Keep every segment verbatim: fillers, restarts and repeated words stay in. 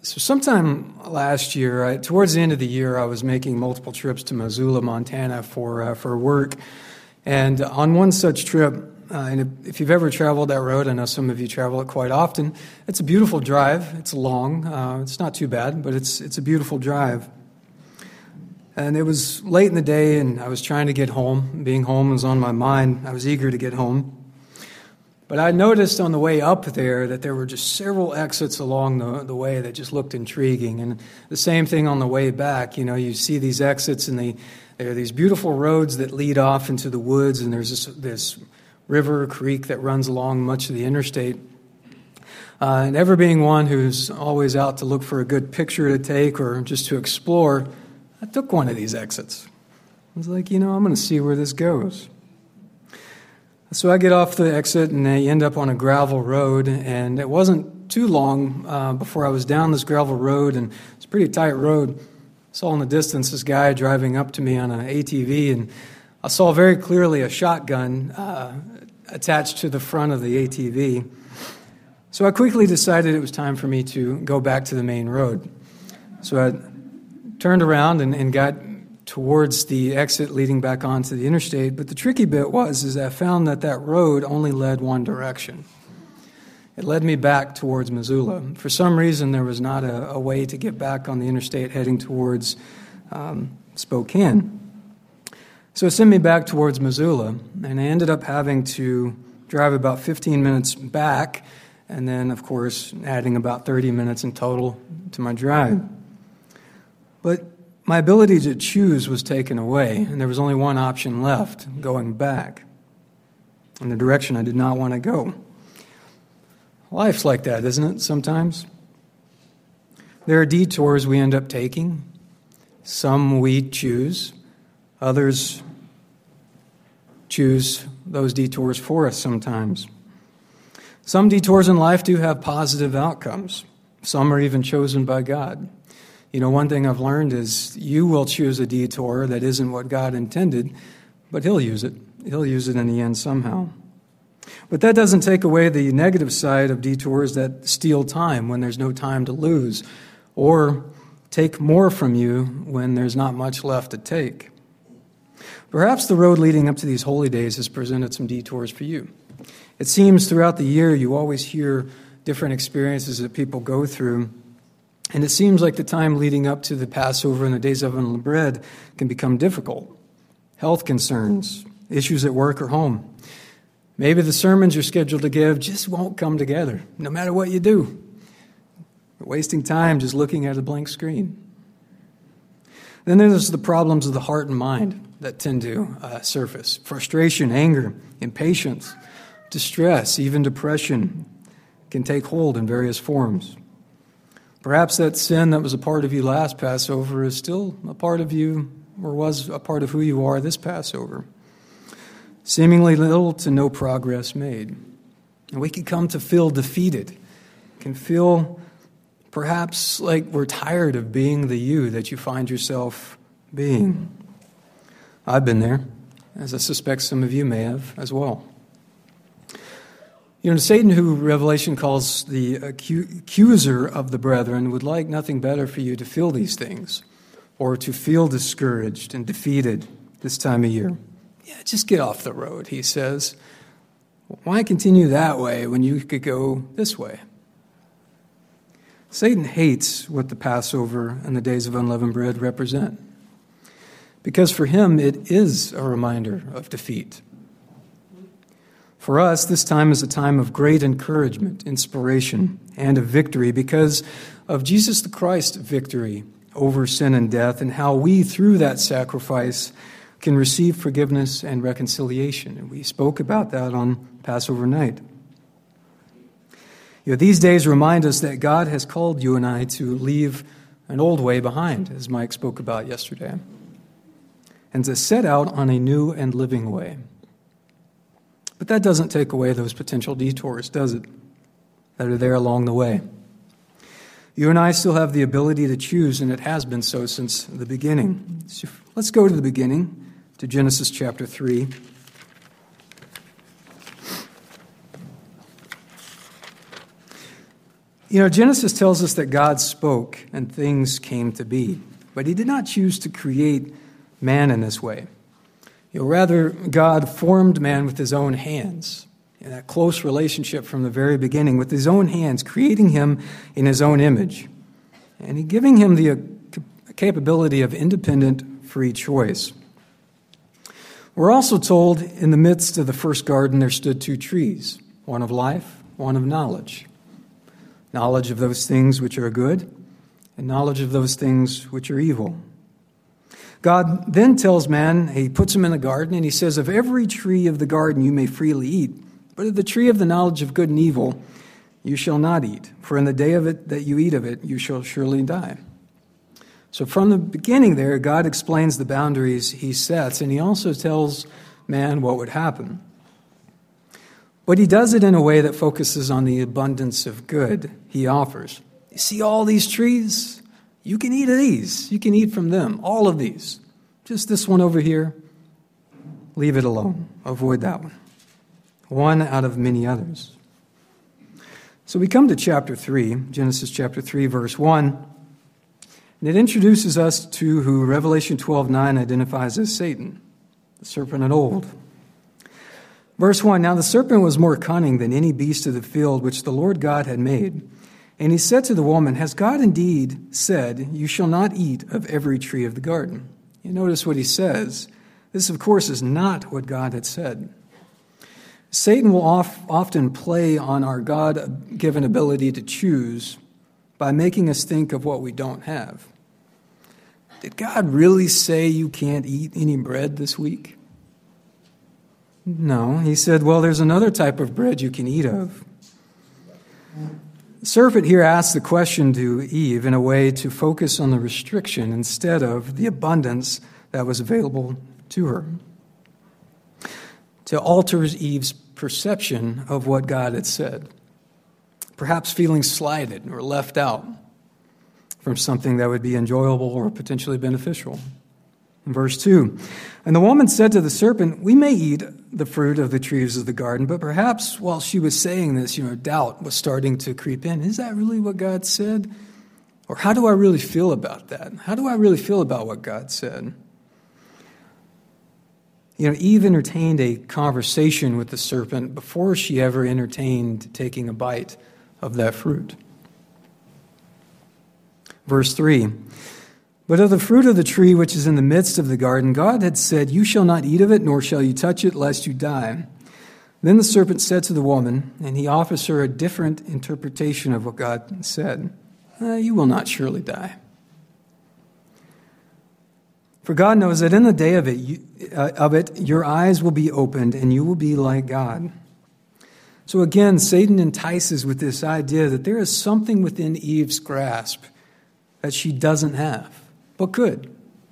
So sometime last year, I, towards the end of the year, I was making multiple trips to Missoula, Montana for uh, for work. And on one such trip, uh, and if you've ever traveled that road, I know some of you travel it quite often, it's a beautiful drive. It's long. Uh, it's not too bad, but it's it's a beautiful drive. And it was late in the day, and I was trying to get home. Being home was on my mind. I was eager to get home. But I noticed on the way up there that there were just several exits along the, the way that just looked intriguing. And the same thing on the way back. You know, you see these exits, and they, there are these beautiful roads that lead off into the woods, and there's this, this river, creek that runs along much of the interstate. Uh, and ever being one who's always out to look for a good picture to take or just to explore, I took one of these exits. I was like, you know, I'm going to see where this goes. So I get off the exit, and I end up on a gravel road, and it wasn't too long uh, before I was down this gravel road, and it's a pretty tight road. I saw in the distance this guy driving up to me on an A T V, and I saw very clearly a shotgun uh, attached to the front of the A T V. So I quickly decided it was time for me to go back to the main road. So I turned around and, and got towards the exit leading back onto the interstate. But the tricky bit was is I found that that road only led one direction. It led me back towards Missoula. For some reason, there was not a, a way to get back on the interstate heading towards um, Spokane. So it sent me back towards Missoula, and I ended up having to drive about fifteen minutes back, and then, of course, adding about thirty minutes in total to my drive. But my ability to choose was taken away, and there was only one option left, going back in the direction I did not want to go. Life's like that, isn't it, sometimes? There are detours we end up taking. Some we choose. Others choose those detours for us sometimes. Some detours in life do have positive outcomes. Some are even chosen by God. You know, one thing I've learned is you will choose a detour that isn't what God intended, but He'll use it. He'll use it in the end somehow. But that doesn't take away the negative side of detours that steal time when there's no time to lose, or take more from you when there's not much left to take. Perhaps the road leading up to these holy days has presented some detours for you. It seems throughout the year you always hear different experiences that people go through. And it seems like the time leading up to the Passover and the days of unleavened bread can become difficult. Health concerns, issues at work or home. Maybe the sermons you're scheduled to give just won't come together, no matter what you do. You're wasting time just looking at a blank screen. Then there's the problems of the heart and mind that tend to uh, surface. Frustration, anger, impatience, distress, even depression can take hold in various forms. Perhaps that sin that was a part of you last Passover is still a part of you, or was a part of who you are this Passover. Seemingly little to no progress made. And we can come to feel defeated, can feel perhaps like we're tired of being the you that you find yourself being. I've been there, as I suspect some of you may have as well. You know, Satan, who Revelation calls the accuser of the brethren, would like nothing better for you to feel these things or to feel discouraged and defeated this time of year. Yeah, just get off the road, he says. Why continue that way when you could go this way? Satan hates what the Passover and the days of unleavened bread represent, because for him it is a reminder of defeat. For us, this time is a time of great encouragement, inspiration, and of victory because of Jesus the Christ's victory over sin and death, and how we, through that sacrifice, can receive forgiveness and reconciliation. And we spoke about that on Passover night. You know, these days remind us that God has called you and I to leave an old way behind, as Mike spoke about yesterday, and to set out on a new and living way. But that doesn't take away those potential detours, does it, that are there along the way. You and I still have the ability to choose, and it has been so since the beginning. So let's go to the beginning, to Genesis chapter three. You know, Genesis tells us that God spoke and things came to be, but he did not choose to create man in this way. You know, rather, God formed man with his own hands, in that close relationship from the very beginning, with his own hands, creating him in his own image, and he giving him the uh, capability of independent, free choice. We're also told in the midst of the first garden there stood two trees, one of life, one of knowledge. Knowledge of those things which are good, and knowledge of those things which are evil. God then tells man, he puts him in the garden, and he says, of every tree of the garden you may freely eat, but of the tree of the knowledge of good and evil you shall not eat, for in the day of it that you eat of it you shall surely die. So from the beginning there, God explains the boundaries he sets, and he also tells man what would happen. But he does it in a way that focuses on the abundance of good he offers. You see all these trees? You can eat of these. You can eat from them, all of these. Just this one over here, leave it alone. Avoid that one. One out of many others. So we come to chapter three, Genesis chapter three, verse one. And it introduces us to who Revelation twelve nine identifies as Satan, the serpent of old. Verse one, now the serpent was more cunning than any beast of the field which the Lord God had made. And he said to the woman, has God indeed said, you shall not eat of every tree of the garden? You notice what he says. This, of course, is not what God had said. Satan will oft, often play on our God-given ability to choose by making us think of what we don't have. Did God really say you can't eat any bread this week? No, he said, well, there's another type of bread you can eat of. The serpent here asks the question to Eve in a way to focus on the restriction instead of the abundance that was available to her, to alter Eve's perception of what God had said, perhaps feeling slighted or left out from something that would be enjoyable or potentially beneficial. In verse two, and the woman said to the serpent, we may eat the fruit of the trees of the garden, but perhaps while she was saying this, you know, doubt was starting to creep in. Is that really what God said? Or how do I really feel about that? How do I really feel about what God said? You know, Eve entertained a conversation with the serpent before she ever entertained taking a bite of that fruit. Verse three, but of the fruit of the tree which is in the midst of the garden, God had said, you shall not eat of it, nor shall you touch it, lest you die. Then the serpent said to the woman, and he offers her a different interpretation of what God said, uh, you will not surely die. For God knows that in the day of it, you, uh, of it, your eyes will be opened, and you will be like God. So again, Satan entices with this idea that there is something within Eve's grasp that she doesn't have, but could.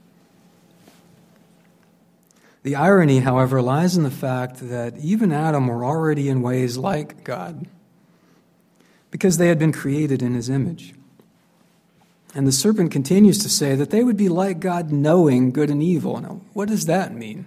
The irony, however, lies in the fact that Eve and Adam were already in ways like God, because they had been created in his image. And the serpent continues to say that they would be like God, knowing good and evil. Now, what does that mean?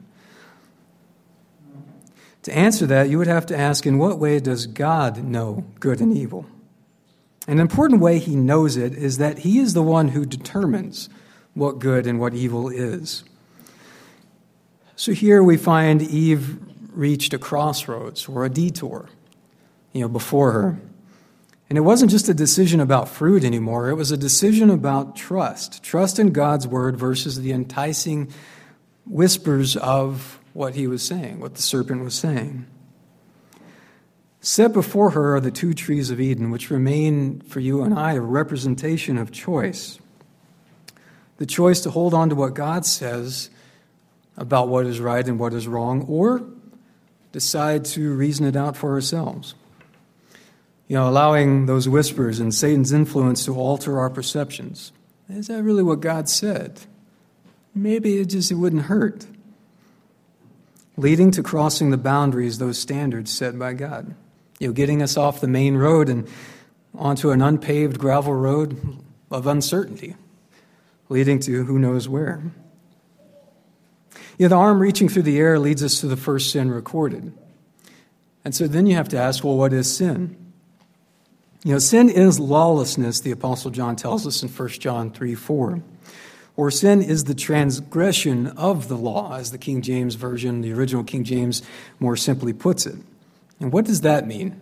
To answer that, you would have to ask, in what way does God know good and evil? An important way he knows it is that he is the one who determines what good and what evil is. So here we find Eve reached a crossroads or a detour, you know, before her. And it wasn't just a decision about fruit anymore. It was a decision about trust. Trust in God's word versus the enticing whispers of what he was saying, what the serpent was saying. Set before her are the two trees of Eden, which remain for you and I a representation of choice. The choice to hold on to what God says about what is right and what is wrong, or decide to reason it out for ourselves. You know, allowing those whispers and Satan's influence to alter our perceptions. Is that really what God said? Maybe it just it wouldn't hurt. Leading to crossing the boundaries, those standards set by God. You know, getting us off the main road and onto an unpaved gravel road of uncertainty, leading to who knows where. You know, the arm reaching through the air leads us to the first sin recorded. And so then you have to ask, well, what is sin? You know, sin is lawlessness, the Apostle John tells us in First John three four. Or sin is the transgression of the law, as the King James Version, the original King James, more simply puts it. And what does that mean?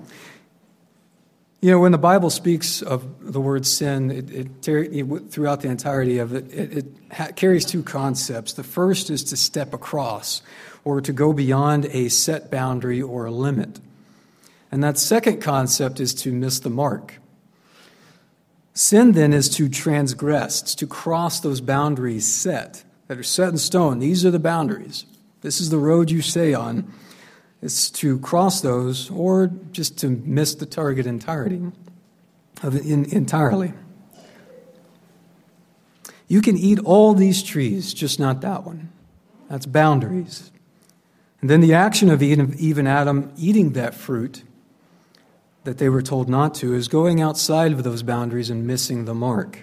You know, when the Bible speaks of the word sin, it, it, it throughout the entirety of it, it, it ha- carries two concepts. The first is to step across, or to go beyond a set boundary or a limit. And that second concept is to miss the mark. Sin, then, is to transgress, it's to cross those boundaries set, that are set in stone. These are the boundaries. This is the road you stay on. It's to cross those, or just to miss the target entirety, of it in, entirely. You can eat all these trees, just not that one. That's boundaries. And then the action of Eve and Adam eating that fruit that they were told not to is going outside of those boundaries and missing the mark.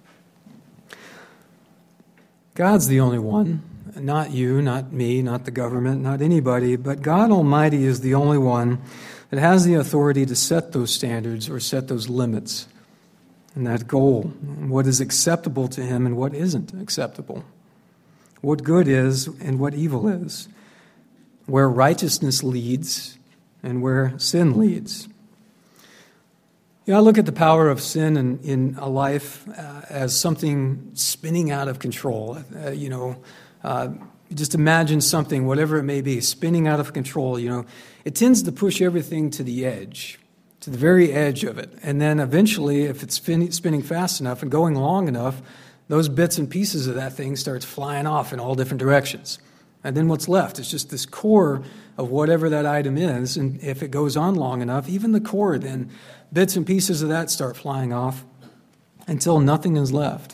God's the only one, not you, not me, not the government, not anybody, but God Almighty is the only one that has the authority to set those standards or set those limits and that goal, what is acceptable to Him and what isn't acceptable, what good is and what evil is, where righteousness leads and where sin leads. You know, I look at the power of sin in, in a life uh, as something spinning out of control. Uh, you know, uh, just imagine something, whatever it may be, spinning out of control. You know, it tends to push everything to the edge, to the very edge of it. And then eventually, if it's spin, spinning fast enough and going long enough, those bits and pieces of that thing starts flying off in all different directions. And then what's left is just this core of whatever that item is. And if it goes on long enough, even the core, then bits and pieces of that start flying off until nothing is left.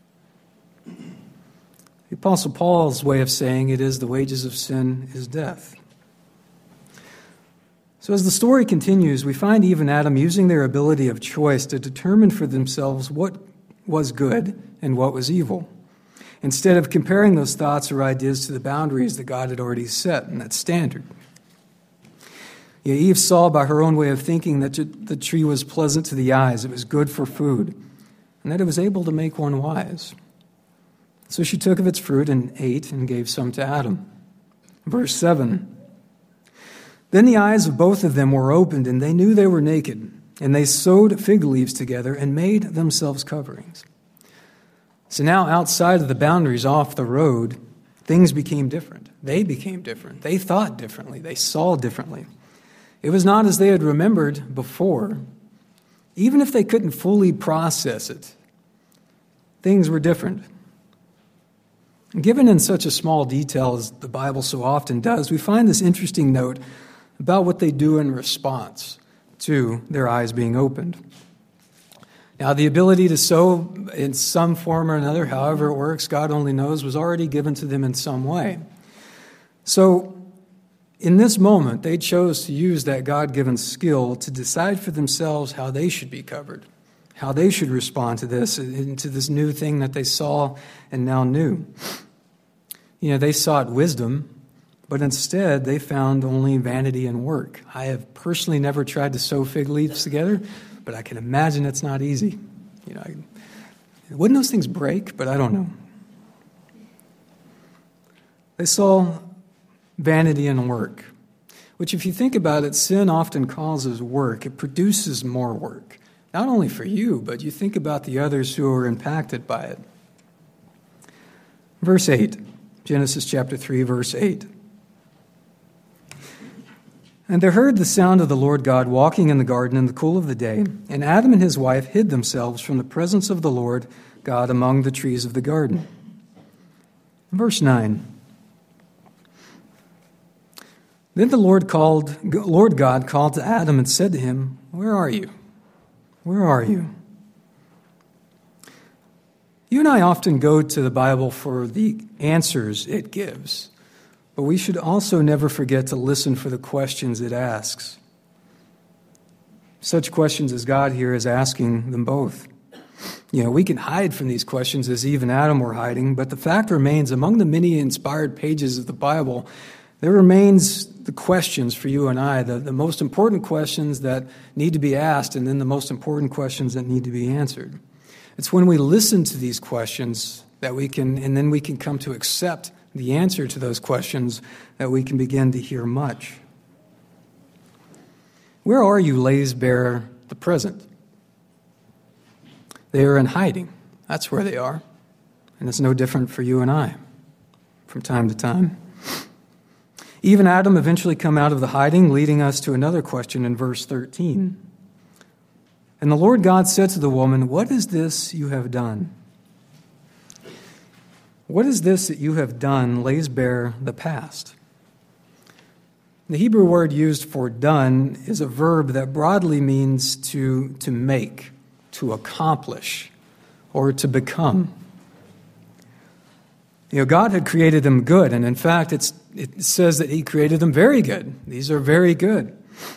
The Apostle Paul's way of saying it is the wages of sin is death. So as the story continues, we find Eve and Adam using their ability of choice to determine for themselves what was good and what was evil, instead of comparing those thoughts or ideas to the boundaries that God had already set in that standard. Yeah, Eve saw by her own way of thinking that the tree was pleasant to the eyes, it was good for food, and that it was able to make one wise. So she took of its fruit and ate and gave some to Adam. Verse seven. Then the eyes of both of them were opened, and they knew they were naked, and they sewed fig leaves together and made themselves coverings. So now outside of the boundaries, off the road, things became different. They became different. They thought differently. They saw differently. It was not as they had remembered before. Even if they couldn't fully process it, things were different. Given in such a small detail as the Bible so often does, we find this interesting note about what they do in response to their eyes being opened. Now, the ability to sow in some form or another, however it works, God only knows, was already given to them in some way. So, in this moment, they chose to use that God-given skill to decide for themselves how they should be covered, how they should respond to this, and to this new thing that they saw and now knew. You know, they sought wisdom, but instead they found only vanity and work. I have personally never tried to sew fig leaves together, but I can imagine it's not easy. You know, I, wouldn't those things break? But I don't know. They saw vanity and work, which if you think about it, sin often causes work. It produces more work, not only for you, but you think about the others who are impacted by it. Verse eight, Genesis chapter three, verse eight. And they heard the sound of the Lord God walking in the garden in the cool of the day, and Adam and his wife hid themselves from the presence of the Lord God among the trees of the garden. Verse nine. Then the Lord called, Lord God called to Adam and said to him, "Where are you? Where are you?" You and I often go to the Bible for the answers it gives, but we should also never forget to listen for the questions it asks. Such questions as God here is asking them both. You know, we can hide from these questions as Eve and Adam were hiding, but the fact remains among the many inspired pages of the Bible, there remains the questions for you and I, the, the most important questions that need to be asked, and then the most important questions that need to be answered. It's when we listen to these questions that we can, and then we can come to accept the answer to those questions, that we can begin to hear much. Where are you lays bare the present. They are in hiding. That's where they are. And it's no different for you and I from time to time. Eve and Adam eventually come out of the hiding, leading us to another question in verse thirteen. And the Lord God said to the woman, "What is this you have done?" What is this that you have done lays bare the past. The Hebrew word used for done is a verb that broadly means to, to make, to accomplish, or to become. You know, God had created them good, and in fact, it's, it says that He created them very good. These are very good.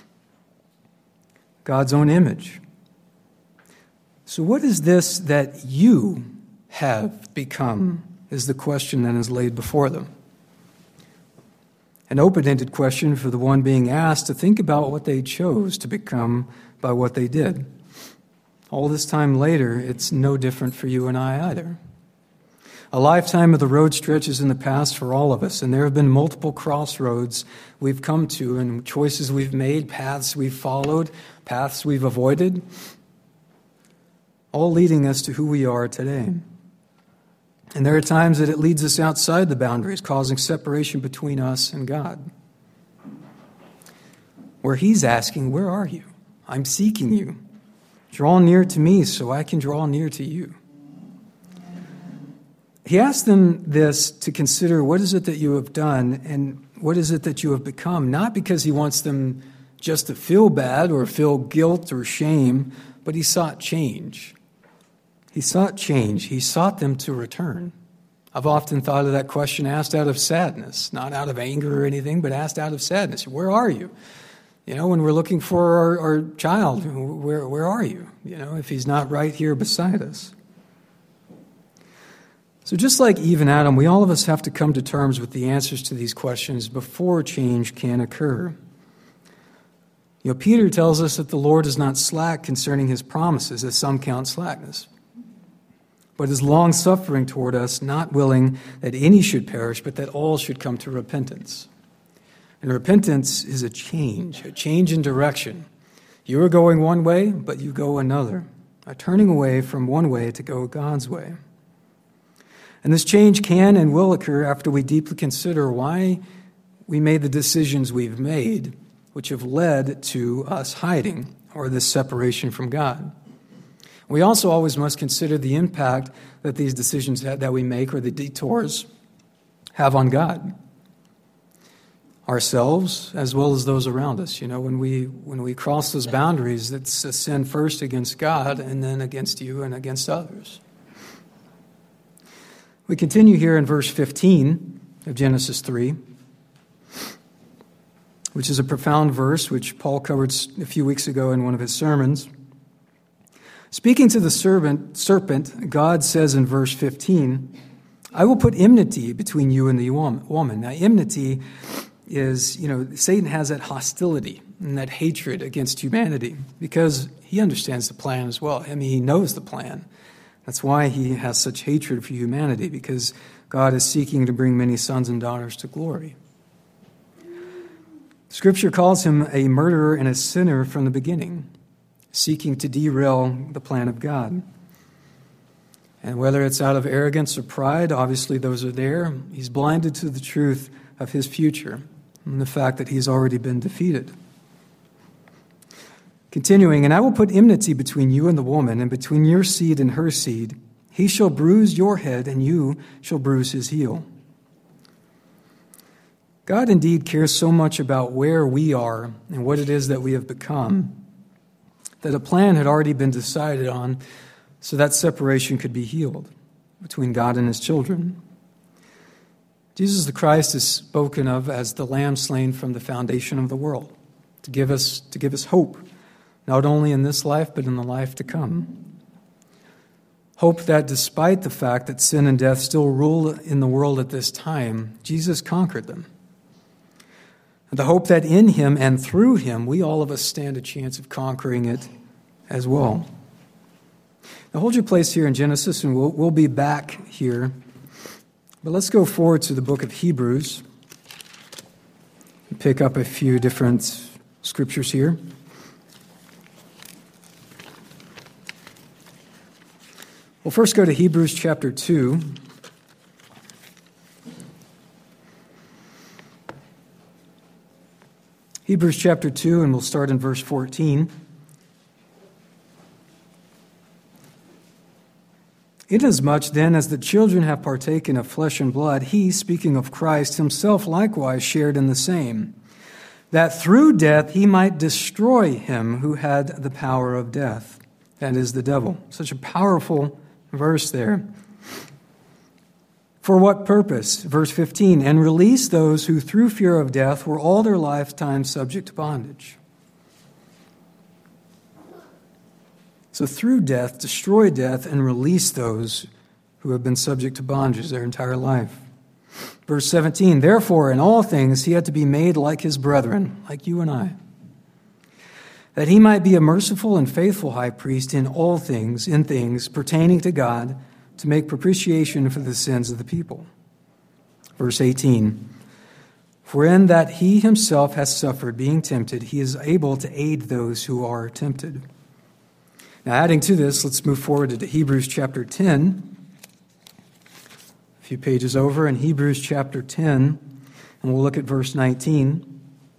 God's own image. So what is this that you have become, is the question that is laid before them. An open-ended question for the one being asked to think about what they chose to become by what they did. All this time later, it's no different for you and I either. A lifetime of the road stretches in the past for all of us, and there have been multiple crossroads we've come to, and choices we've made, paths we've followed, paths we've avoided, all leading us to who we are today. And there are times that it leads us outside the boundaries, causing separation between us and God. Where He's asking, "Where are you? I'm seeking you. Draw near to me so I can draw near to you." He asked them this to consider, what is it that you have done and what is it that you have become? Not because He wants them just to feel bad or feel guilt or shame, but He sought change. He sought change. He sought them to return. I've often thought of that question asked out of sadness, not out of anger or anything, but asked out of sadness. Where are you? You know, when we're looking for our, our child, where, where are you? You know, if he's not right here beside us. So just like Eve and Adam, we all of us have to come to terms with the answers to these questions before change can occur. You know, Peter tells us that the Lord is not slack concerning His promises, as some count slackness, but is long-suffering toward us, not willing that any should perish, but that all should come to repentance. And repentance is a change, a change in direction. You are going one way, but you go another, a turning away from one way to go God's way. And this change can and will occur after we deeply consider why we made the decisions we've made, which have led to us hiding, or this separation from God. We also always must consider the impact that these decisions that we make, or the detours, have on God, ourselves as well as those around us. You know, when we when we cross those boundaries, it's a sin first against God and then against you and against others. We continue here in verse fifteen of Genesis three, which is a profound verse which Paul covered a few weeks ago in one of his sermons. Speaking to the serpent, serpent, God says in verse fifteen, "I will put enmity between you and the woman." Now, enmity is, you know, Satan has that hostility and that hatred against humanity because he understands the plan as well. I mean, he knows the plan. That's why he has such hatred for humanity, because God is seeking to bring many sons and daughters to glory. Scripture calls him a murderer and a sinner from the beginning, seeking to derail the plan of God. And whether it's out of arrogance or pride, obviously those are there, he's blinded to the truth of his future and the fact that he's already been defeated. Continuing, "And I will put enmity between you and the woman, and between your seed and her seed. He shall bruise your head, and you shall bruise his heel." God indeed cares so much about where we are and what it is that we have become, that a plan had already been decided on so that separation could be healed between God and his children. Jesus the Christ is spoken of as the Lamb slain from the foundation of the world, to give us, to give us hope, not only in this life, but in the life to come. Hope that despite the fact that sin and death still rule in the world at this time, Jesus conquered them. The hope that in him and through him, we all of us stand a chance of conquering it as well. Now hold your place here in Genesis, and we'll, we'll be back here. But let's go forward to the book of Hebrews and pick up a few different scriptures here. We'll first go to Hebrews chapter two. Hebrews chapter two, and we'll start in verse fourteen. Inasmuch then as the children have partaken of flesh and blood, he, speaking of Christ, himself likewise shared in the same, that through death he might destroy him who had the power of death, that is, the devil. Such a powerful verse there. For what purpose? Verse fifteen, and release those who through fear of death were all their lifetime subject to bondage. So through death, destroy death and release those who have been subject to bondage their entire life. Verse seventeen, therefore in all things he had to be made like his brethren, like you and I, that he might be a merciful and faithful high priest in all things, in things pertaining to God, to make propitiation for the sins of the people. Verse eighteen, for in that he himself has suffered being tempted, he is able to aid those who are tempted. Now adding to this, let's move forward to Hebrews chapter ten. A few pages over in Hebrews chapter ten, and we'll look at verse nineteen.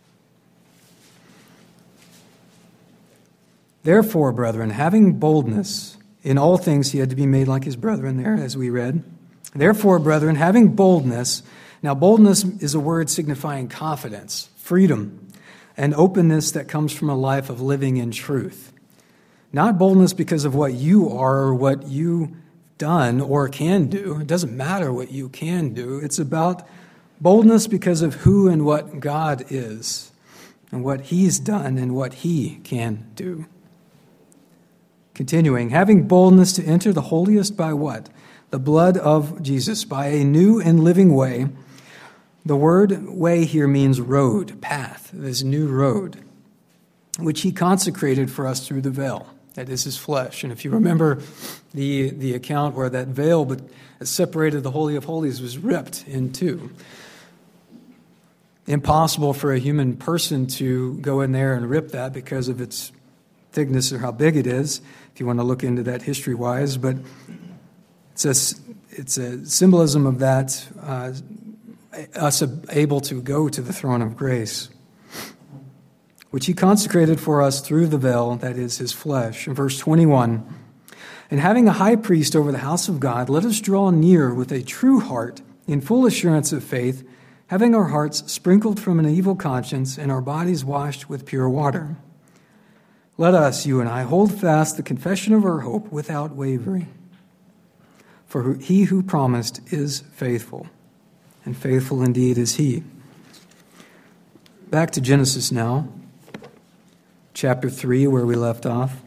Therefore, brethren, having boldness in all things, he had to be made like his brethren there, as we read. Therefore, brethren, having boldness, now boldness is a word signifying confidence, freedom, and openness that comes from a life of living in truth. Not boldness because of what you are or what you've done or can do. It doesn't matter what you can do. It's about boldness because of who and what God is and what he's done and what he can do. Continuing, having boldness to enter the holiest by what? The blood of Jesus, by a new and living way. The word way here means road, path, this new road, which he consecrated for us through the veil. That is his flesh. And if you remember the, the account where that veil that separated the Holy of Holies was ripped in two. Impossible for a human person to go in there and rip that because of its thickness or how big it is, if you want to look into that history-wise. But it's a, it's a symbolism of that, uh, us able to go to the throne of grace, which he consecrated for us through the veil, that is his flesh. In verse twenty-one, and having a high priest over the house of God, let us draw near with a true heart, in full assurance of faith, having our hearts sprinkled from an evil conscience and our bodies washed with pure water. Let us, you and I, hold fast the confession of our hope without wavering. For he who promised is faithful, and faithful indeed is he. Back to Genesis now. Chapter three, where we left off.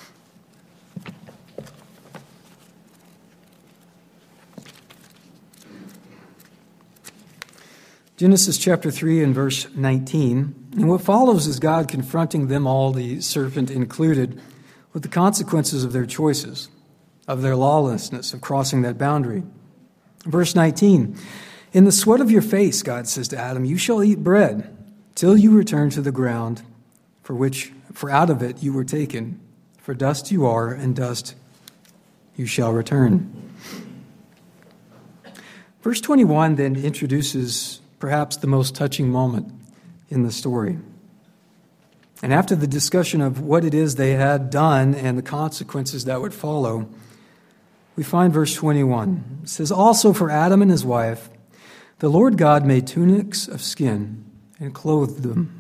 Genesis chapter three and verse nineteen. And what follows is God confronting them all, the serpent included, with the consequences of their choices, of their lawlessness, of crossing that boundary. Verse nineteen. In the sweat of your face, God says to Adam, you shall eat bread till you return to the ground, for which For out of it you were taken, for dust you are, and dust you shall return. Verse twenty-one then introduces perhaps the most touching moment in the story. And after the discussion of what it is they had done and the consequences that would follow, we find verse twenty-one. It says, also for Adam and his wife, the Lord God made tunics of skin and clothed them.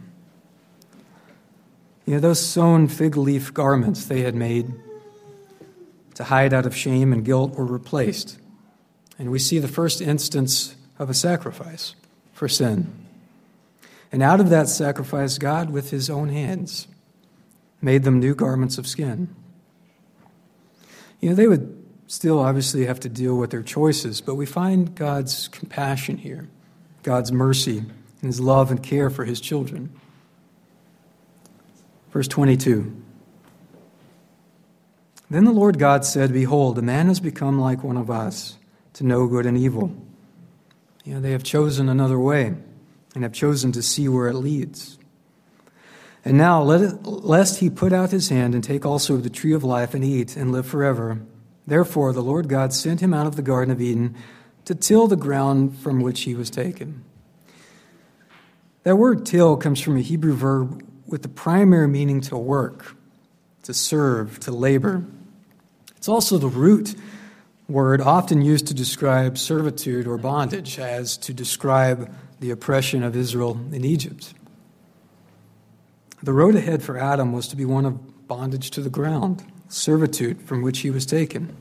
You know, those sewn fig leaf garments they had made to hide out of shame and guilt were replaced. And we see the first instance of a sacrifice for sin. And out of that sacrifice, God, with his own hands, made them new garments of skin. You know, they would still obviously have to deal with their choices, but we find God's compassion here, God's mercy and his love and care for his children. Verse twenty-two. Then the Lord God said, Behold, a man has become like one of us, to know good and evil. You know, they have chosen another way, and have chosen to see where it leads. And now, let it, lest he put out his hand and take also of the tree of life and eat and live forever. Therefore the Lord God sent him out of the Garden of Eden to till the ground from which he was taken. That word till comes from a Hebrew verb with the primary meaning to work, to serve, to labor. It's also the root word often used to describe servitude or bondage, as to describe the oppression of Israel in Egypt. The road ahead for Adam was to be one of bondage to the ground, servitude from which he was taken.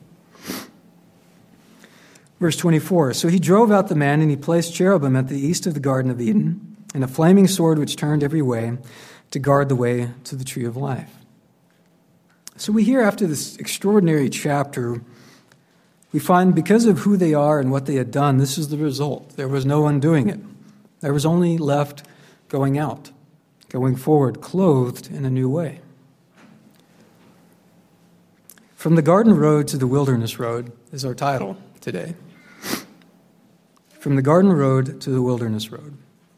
Verse twenty-four, So he drove out the man, and he placed cherubim at the east of the Garden of Eden, and a flaming sword which turned every way, to guard the way to the tree of life. So we hear after this extraordinary chapter, we find because of who they are and what they had done, this is the result. There was no undoing it. There was only left going out, going forward, clothed in a new way. From the garden road to the wilderness road is our title today. From the garden road to the wilderness road.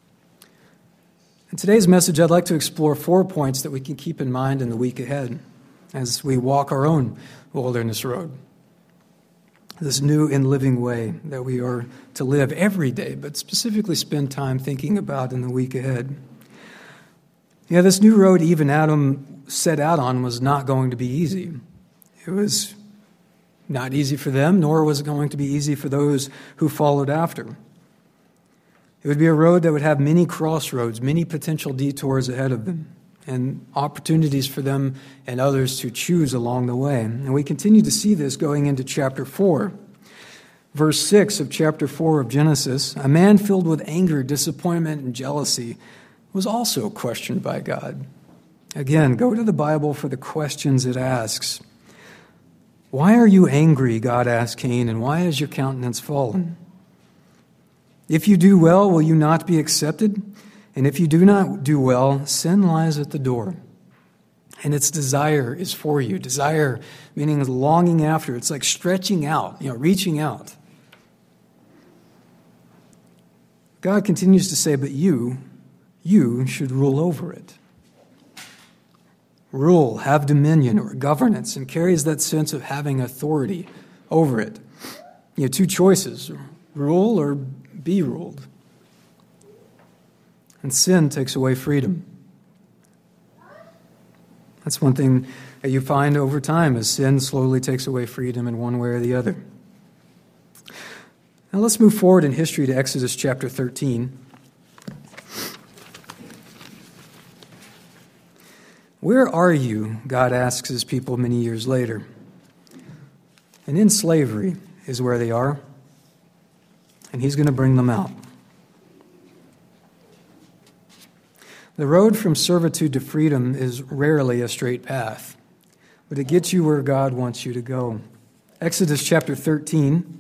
In today's message, I'd like to explore four points that we can keep in mind in the week ahead as we walk our own wilderness road. This new and living way that we are to live every day, but specifically spend time thinking about in the week ahead. Yeah, this new road even Adam set out on was not going to be easy. It was not easy for them, nor was it going to be easy for those who followed after. It would be a road that would have many crossroads, many potential detours ahead of them, and opportunities for them and others to choose along the way. And we continue to see this going into chapter four. Verse six of chapter four of Genesis, a man filled with anger, disappointment, and jealousy was also questioned by God. Again, go to the Bible for the questions it asks. Why are you angry, God asked Cain, and why is your countenance fallen? If you do well, will you not be accepted? And if you do not do well, sin lies at the door, and its desire is for you. Desire meaning longing after. It's like stretching out, you know, reaching out. God continues to say, but you, you should rule over it. Rule, have dominion or governance, and carries that sense of having authority over it. You have two choices, rule or be ruled. And sin takes away freedom. That's one thing that you find over time, as sin slowly takes away freedom in one way or the other. Now let's move forward in history to Exodus chapter thirteen. Where are you? God asks his people many years later. And in slavery is where they are. And he's going to bring them out. The road from servitude to freedom is rarely a straight path, but it gets you where God wants you to go. Exodus chapter thirteen.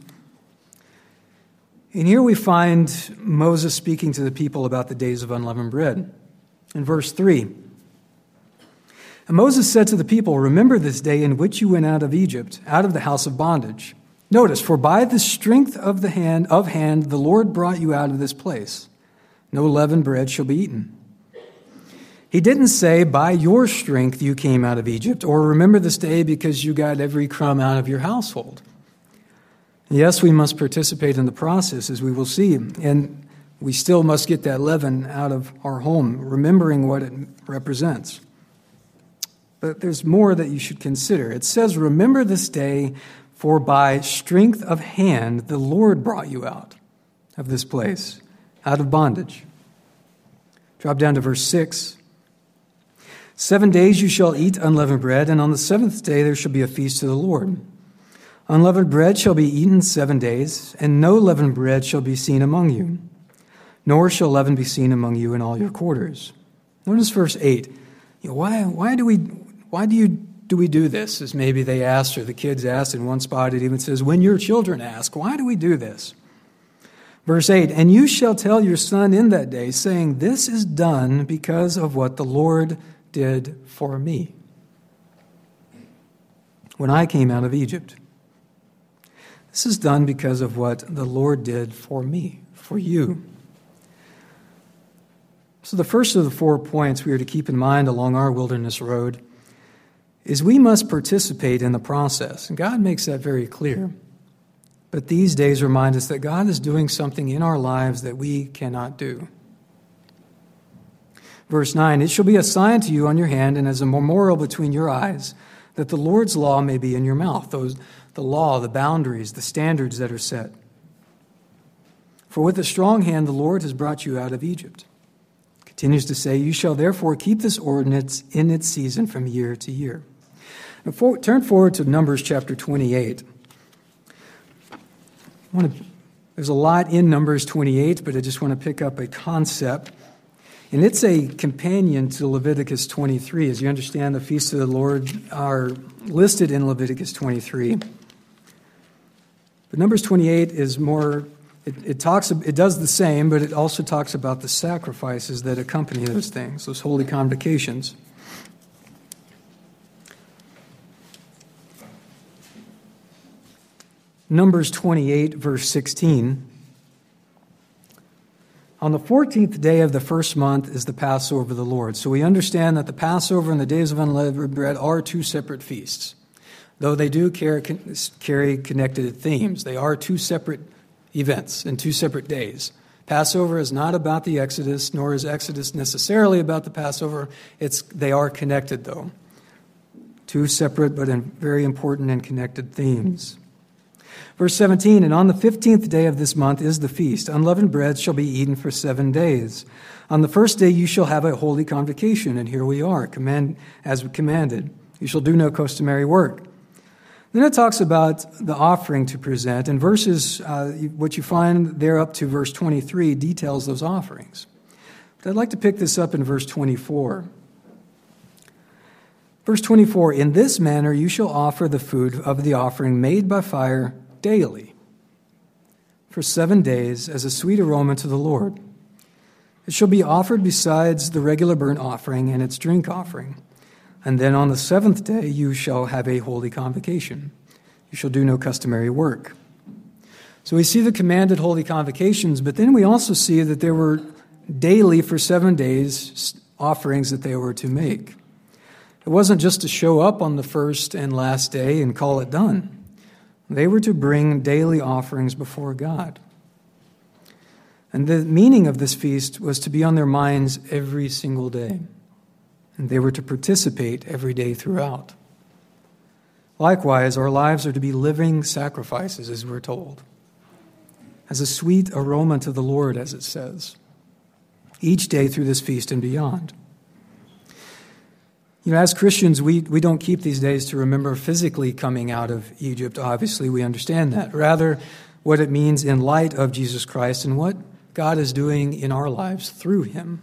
And here we find Moses speaking to the people about the days of unleavened bread. In verse three, and Moses said to the people, remember this day in which you went out of Egypt, out of the house of bondage. Notice, for by the strength of the hand of hand the Lord brought you out of this place. No leavened bread shall be eaten. He didn't say, by your strength you came out of Egypt, or remember this day because you got every crumb out of your household. Yes, we must participate in the process, as we will see, and we still must get that leaven out of our home, remembering what it represents. But there's more that you should consider. It says, remember this day, for by strength of hand the Lord brought you out of this place, out of bondage. Drop down to verse six. Seven days you shall eat unleavened bread, and on the seventh day there shall be a feast to the Lord. Unleavened bread shall be eaten seven days, and no leavened bread shall be seen among you, nor shall leaven be seen among you in all your quarters. Notice verse eight. You know, why, why do we, why do you, do we do this? As maybe they asked, or the kids asked in one spot, it even says, when your children ask, why do we do this? Verse eight, and you shall tell your son in that day, saying, this is done because of what the Lord did for me when I came out of Egypt. This is done because of what the Lord did for me, for you. So the first of the four points we are to keep in mind along our wilderness road is we must participate in the process. And God makes that very clear. But these days remind us that God is doing something in our lives that we cannot do. Verse nine, it shall be a sign to you on your hand and as a memorial between your eyes, that the Lord's law may be in your mouth. Those, the law, the boundaries, the standards that are set. For with a strong hand the Lord has brought you out of Egypt. Continues to say, you shall therefore keep this ordinance in its season from year to year. Now for, turn forward to Numbers chapter twenty-eight. I want to, there's a lot in Numbers twenty-eight, but I just want to pick up a concept. And it's a companion to Leviticus twenty-three. As you understand, the feasts of the Lord are listed in Leviticus twenty-three. But Numbers twenty-eight is more, it, it talks, it does the same, but it also talks about the sacrifices that accompany those things, those holy convocations. Numbers twenty-eight, verse sixteen. On the fourteenth day of the first month is the Passover of the Lord. So we understand that the Passover and the days of unleavened bread are two separate feasts. Though they do carry, carry connected themes, they are two separate events and two separate days. Passover is not about the Exodus, nor is Exodus necessarily about the Passover. It's, they are connected, though. Two separate but very important and connected themes. Verse seventeen, and on the fifteenth day of this month is the feast. Unleavened bread shall be eaten for seven days. On the first day you shall have a holy convocation, and here we are, command, as commanded. You shall do no customary work. Then it talks about the offering to present, and verses, uh, what you find there up to verse twenty-three details those offerings. But I'd like to pick this up in verse twenty-four. Verse twenty-four, in this manner you shall offer the food of the offering made by fire daily for seven days as a sweet aroma to the Lord. It shall be offered besides the regular burnt offering and its drink offering. And then on the seventh day you shall have a holy convocation. You shall do no customary work. So we see the commanded holy convocations, but then we also see that there were daily for seven days offerings that they were to make. It wasn't just to show up on the first and last day and call it done. They were to bring daily offerings before God. And the meaning of this feast was to be on their minds every single day. And they were to participate every day throughout. Likewise, our lives are to be living sacrifices, as we're told, as a sweet aroma to the Lord, as it says, each day through this feast and beyond. You know, as Christians, we, we don't keep these days to remember physically coming out of Egypt. Obviously, we understand that. Rather, what it means in light of Jesus Christ and what God is doing in our lives through him.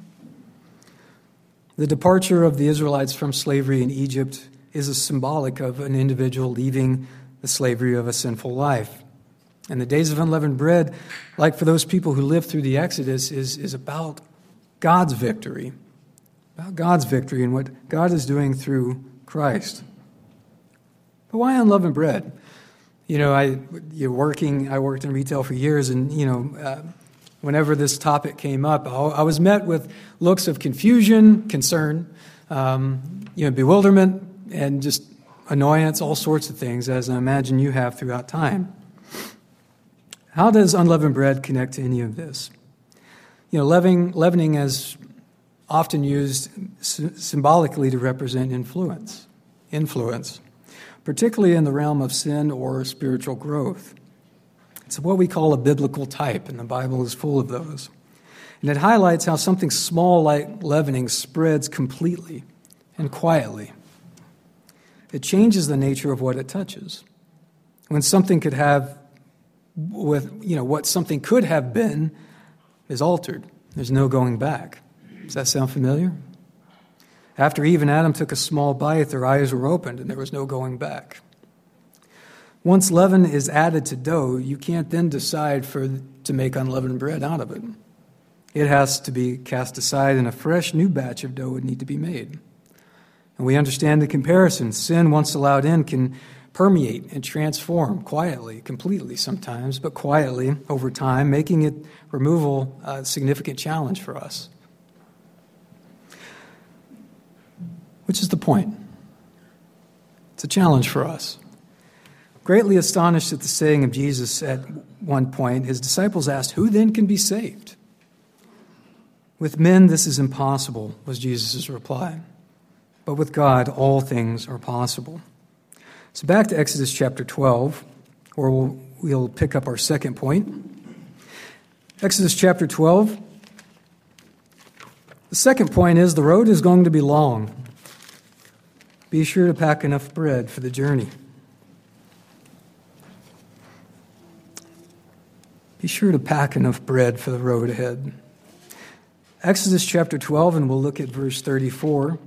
The departure of the Israelites from slavery in Egypt is a symbolic of an individual leaving the slavery of a sinful life. And the days of unleavened bread, like for those people who lived through the Exodus, is, is about God's victory. About God's victory and what God is doing through Christ. But why unleavened bread? You know, I you're working. I worked in retail for years, and you know, uh, whenever this topic came up, I, I was met with looks of confusion, concern, um, you know, bewilderment, and just annoyance, all sorts of things, as I imagine you have throughout time. How does unleavened bread connect to any of this? You know, leavening, leavening as often used symbolically to represent influence, influence, particularly in the realm of sin or spiritual growth. It's what we call a biblical type, and the Bible is full of those. And it highlights how something small like leavening spreads completely and quietly. It changes the nature of what it touches. When something could have, with you know, what something could have been is altered. There's no going back. Does that sound familiar? After Eve and Adam took a small bite, their eyes were opened and there was no going back. Once leaven is added to dough, you can't then decide for to make unleavened bread out of it. It has to be cast aside, and a fresh new batch of dough would need to be made. And we understand the comparison. Sin, once allowed in, can permeate and transform quietly, completely sometimes, but quietly over time, making it removal a significant challenge for us. Which is the point. It's a challenge for us. Greatly astonished at the saying of Jesus at one point, his disciples asked, "Who then can be saved?" "With men this is impossible," was Jesus' reply. "But with God all things are possible." So back to Exodus chapter twelve, where we'll, we'll pick up our second point. Exodus chapter twelve. The second point is the road is going to be long. Be sure to pack enough bread for the journey. Be sure to pack enough bread for the road ahead. Exodus chapter twelve, and we'll look at verse thirty-four.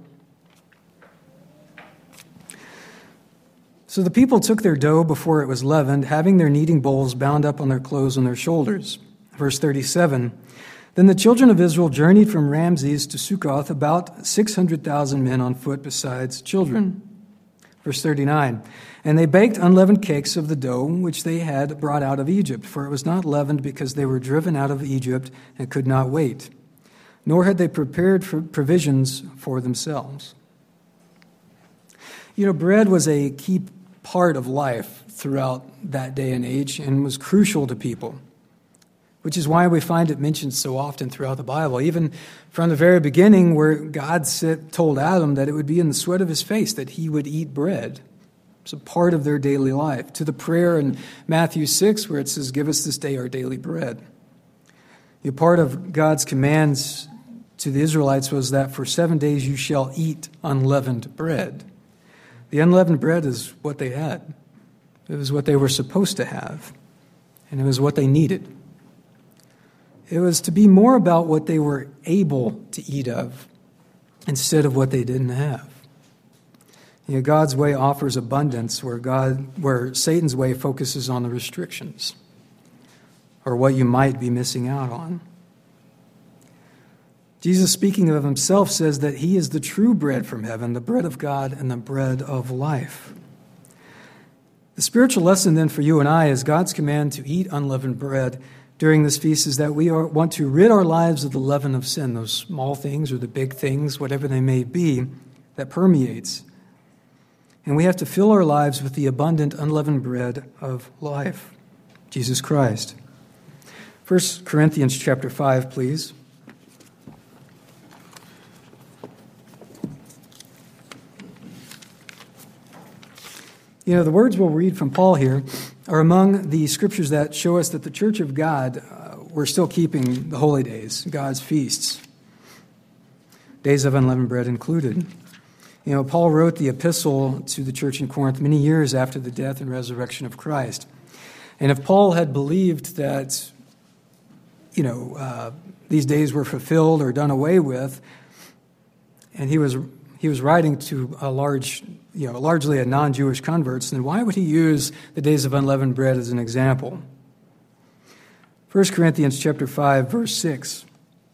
So the people took their dough before it was leavened, having their kneading bowls bound up on their clothes on their shoulders. Verse thirty-seven. Then the children of Israel journeyed from Ramses to Succoth, about six hundred thousand men on foot besides children. Verse thirty-nine. And they baked unleavened cakes of the dough which they had brought out of Egypt, for it was not leavened because they were driven out of Egypt and could not wait. Nor had they prepared for provisions for themselves. You know, bread was a key part of life throughout that day and age and was crucial to people, which is why we find it mentioned so often throughout the Bible, even from the very beginning where God said, told Adam that it would be in the sweat of his face that he would eat bread. It's a part of their daily life. To the prayer in Matthew six where it says, "Give us this day our daily bread." A part of God's commands to the Israelites was that for seven days you shall eat unleavened bread. The unleavened bread is what they had. It was what they were supposed to have, and it was what they needed. It was to be more about what they were able to eat of instead of what they didn't have. You know, God's way offers abundance where God, where Satan's way focuses on the restrictions or what you might be missing out on. Jesus, speaking of himself, says that he is the true bread from heaven, the bread of God and the bread of life. The spiritual lesson then for you and I is God's command to eat unleavened bread during this feast is that we are, want to rid our lives of the leaven of sin, those small things or the big things, whatever they may be, that permeates. And we have to fill our lives with the abundant unleavened bread of life, Jesus Christ. First Corinthians chapter five, please. You know, the words we'll read from Paul here are among the scriptures that show us that the Church of God, uh, we're still keeping the holy days, God's feasts, days of unleavened bread included. You know, Paul wrote the epistle to the church in Corinth many years after the death and resurrection of Christ. And if Paul had believed that, you know, uh, these days were fulfilled or done away with, and he was he was writing to a large, you know, largely a non-Jewish converts, then why would he use the days of unleavened bread as an example? First Corinthians chapter five, verse six.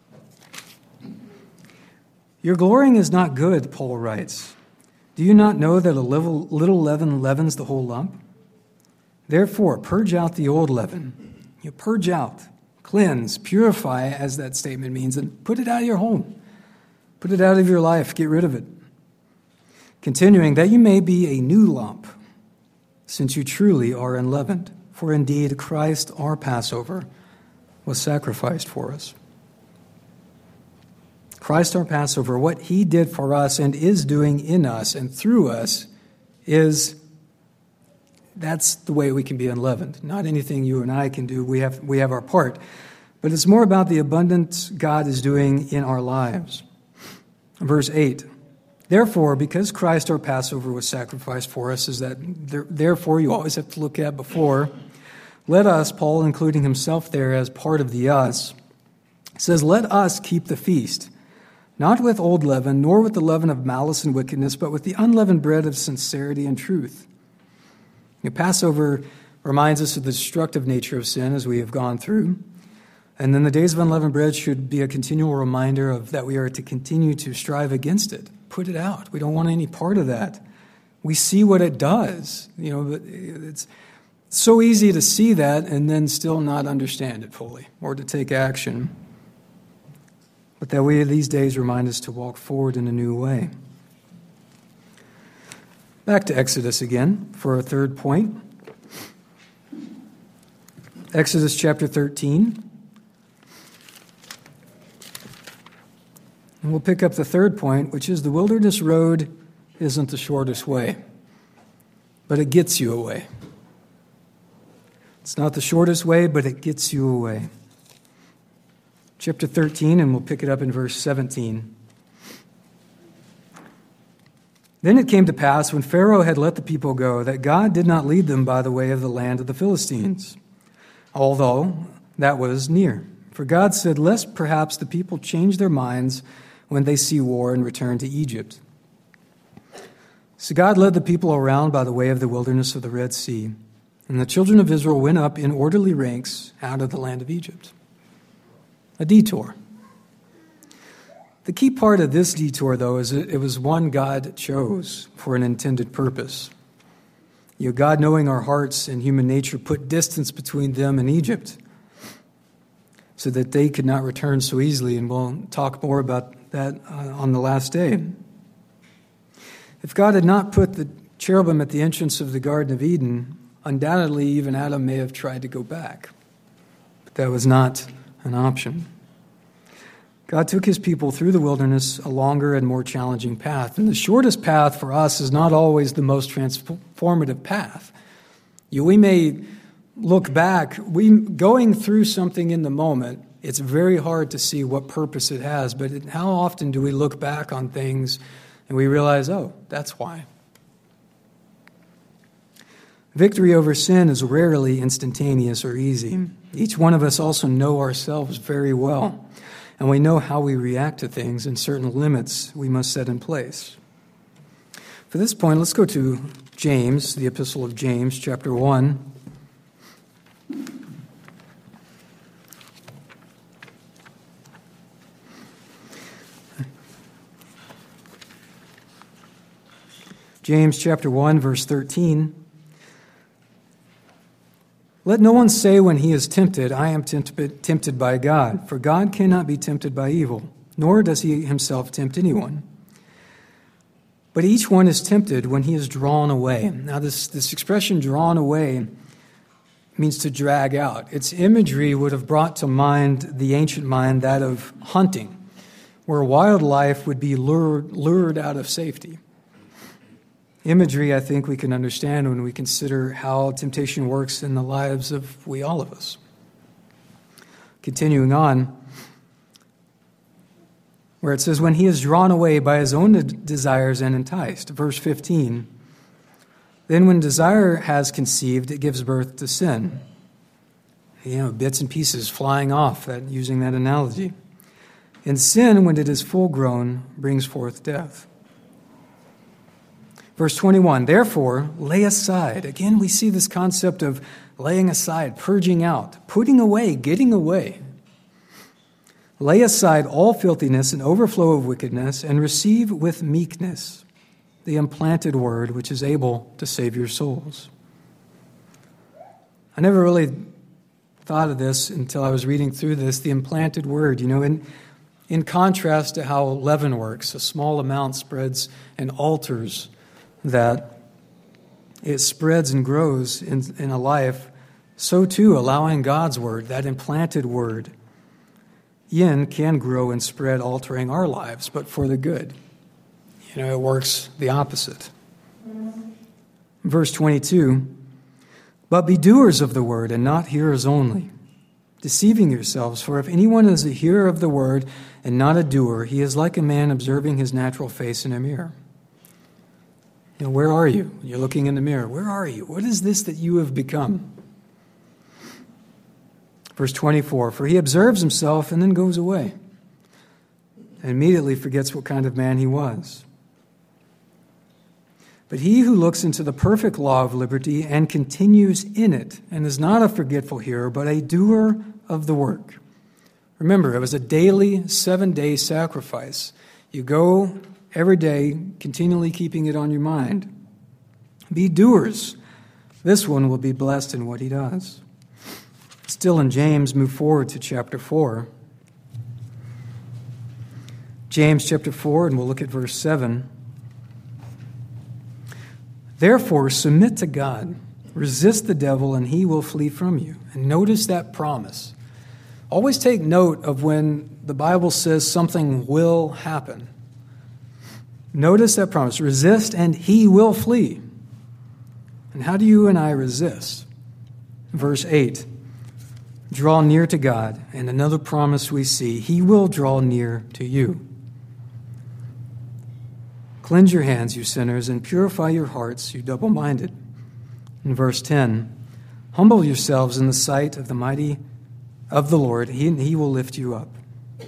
Your glorying is not good, Paul writes. Do you not know that a little, little leaven leavens the whole lump? Therefore, purge out the old leaven. You purge out, cleanse, purify, as that statement means, and put it out of your home. Put it out of your life. Get rid of it. Continuing, that you may be a new lump, since you truly are unleavened. For indeed, Christ, our Passover, was sacrificed for us. Christ, our Passover, what he did for us and is doing in us and through us is, that's the way we can be unleavened. Not anything you and I can do. We have, we have our part. But it's more about the abundance God is doing in our lives. Verse eight. Therefore, because Christ our Passover was sacrificed for us, is that there, therefore you always have to look at before. Let us, Paul including himself there as part of the us, says, let us keep the feast, not with old leaven, nor with the leaven of malice and wickedness, but with the unleavened bread of sincerity and truth. The Passover reminds us of the destructive nature of sin as we have gone through. And then the days of unleavened bread should be a continual reminder of that we are to continue to strive against it. Put it out. We don't want any part of that. We see what it does. You know, it's so easy to see that and then still not understand it fully or to take action. But that we these days remind us to walk forward in a new way. Back to Exodus again for our third point. Exodus chapter thirteen. And we'll pick up the third point, which is the wilderness road isn't the shortest way, but it gets you away. It's not the shortest way, but it gets you away. Chapter thirteen, and we'll pick it up in verse seventeen. Then it came to pass, when Pharaoh had let the people go, that God did not lead them by the way of the land of the Philistines, although that was near. For God said, lest perhaps the people change their minds when they see war and return to Egypt. So God led the people around by the way of the wilderness of the Red Sea, and the children of Israel went up in orderly ranks out of the land of Egypt. A detour. The key part of this detour, though, is it was one God chose for an intended purpose. You know, God, knowing our hearts and human nature, put distance between them and Egypt so that they could not return so easily, and we'll talk more about that uh, on the last day. If God had not put the cherubim at the entrance of the Garden of Eden, undoubtedly even Adam may have tried to go back. But that was not an option. God took his people through the wilderness, a longer and more challenging path. And the shortest path for us is not always the most transformative path. You, we may look back, we going through something in the moment, it's very hard to see what purpose it has. But it, how often do we look back on things and we realize, oh, that's why? Victory over sin is rarely instantaneous or easy. Each one of us also know ourselves very well, and we know how we react to things and certain limits we must set in place. For this point, let's go to James, the Epistle of James, chapter one. James chapter one, verse thirteen. Let no one say when he is tempted, I am tempt- tempted by God, for God cannot be tempted by evil, nor does he himself tempt anyone. But each one is tempted when he is drawn away. Now this, this expression, drawn away, means to drag out. Its imagery would have brought to mind, the ancient mind, that of hunting, where wildlife would be lured, lured out of safety. Imagery, I think, we can understand when we consider how temptation works in the lives of we all of us. Continuing on, where it says, when he is drawn away by his own desires and enticed. Verse fifteen, then when desire has conceived, it gives birth to sin. You know, bits and pieces flying off, that using that analogy. And sin, when it is full grown, brings forth death. Verse twenty-one, therefore, lay aside. Again, we see this concept of laying aside, purging out, putting away, getting away. Lay aside all filthiness and overflow of wickedness, and receive with meekness the implanted word, which is able to save your souls. I never really thought of this until I was reading through this, the implanted word. You know, in, in contrast to how leaven works, a small amount spreads and alters that it spreads and grows in, in a life, so too allowing God's word, that implanted word, yin, can grow and spread, altering our lives, but for the good. You know, it works the opposite. Verse twenty-two, but be doers of the word and not hearers only, deceiving yourselves. For if anyone is a hearer of the word and not a doer, he is like a man observing his natural face in a mirror. You know, where are you? You're looking in the mirror. Where are you? What is this that you have become? Verse twenty-four, for he observes himself and then goes away and immediately forgets what kind of man he was. But he who looks into the perfect law of liberty and continues in it, and is not a forgetful hearer, but a doer of the work, Remember, it was a daily, seven-day sacrifice. You go every day, continually keeping it on your mind. Be doers. This one will be blessed in what he does. Still in James, move forward to chapter four. James chapter four, and we'll look at verse seven. Therefore, submit to God. Resist the devil, and he will flee from you. And notice that promise. Always take note of when the Bible says something will happen. Notice that promise. Resist, and he will flee. And how do you and I resist? Verse eight. Draw near to God. And another promise we see. He will draw near to you. Cleanse your hands, you sinners, and purify your hearts, you double-minded. In verse ten, humble yourselves in the sight of the mighty of the Lord, he, and he will lift you up.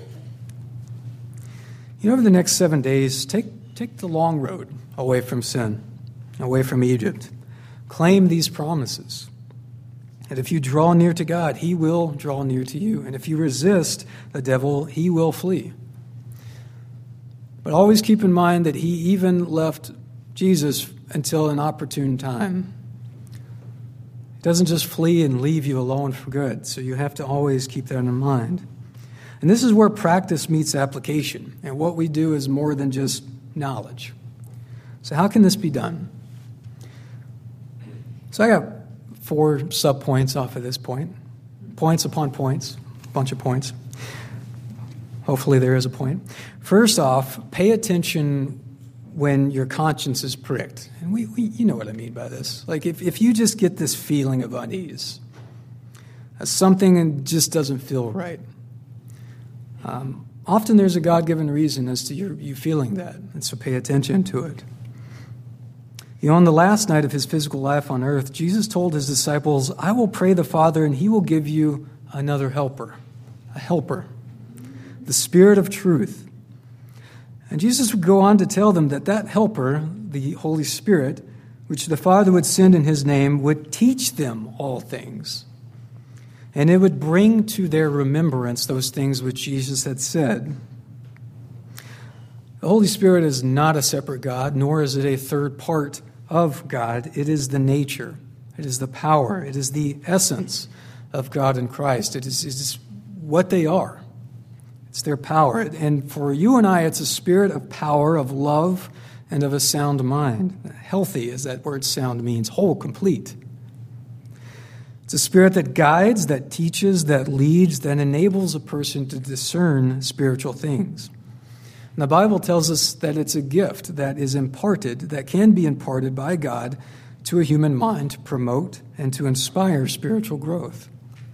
You know, over the next seven days, take, take the long road away from sin, away from Egypt. Claim these promises. And if you draw near to God, he will draw near to you. And if you resist the devil, he will flee. But always keep in mind that he even left Jesus until an opportune time. He doesn't just flee and leave you alone for good, so you have to always keep that in mind. And this is where practice meets application, and what we do is more than just knowledge. So how can this be done? So I got four sub-points off of this point. Points upon points, a bunch of points. Hopefully there is a point. First off, pay attention when your conscience is pricked. And we, we you know what I mean by this. Like if, if you just get this feeling of unease, uh, something just doesn't feel right. Um, often there's a God-given reason as to your, you feeling that, and so pay attention to it. You know, on the last night of his physical life on earth, Jesus told his disciples, I will pray the Father, and he will give you another helper, a helper, the Spirit of truth. And Jesus would go on to tell them that that helper, the Holy Spirit, which the Father would send in his name, would teach them all things. And it would bring to their remembrance those things which Jesus had said. The Holy Spirit is not a separate God, nor is it a third part of God. It is the nature. It is the power. It is the essence of God in Christ. It is, it is what they are. It's their power. And for you and I, it's a spirit of power, of love, and of a sound mind. Healthy, as that word sound means, whole, complete. It's a spirit that guides, that teaches, that leads, that enables a person to discern spiritual things. And the Bible tells us that it's a gift that is imparted, that can be imparted by God to a human mind to promote and to inspire spiritual growth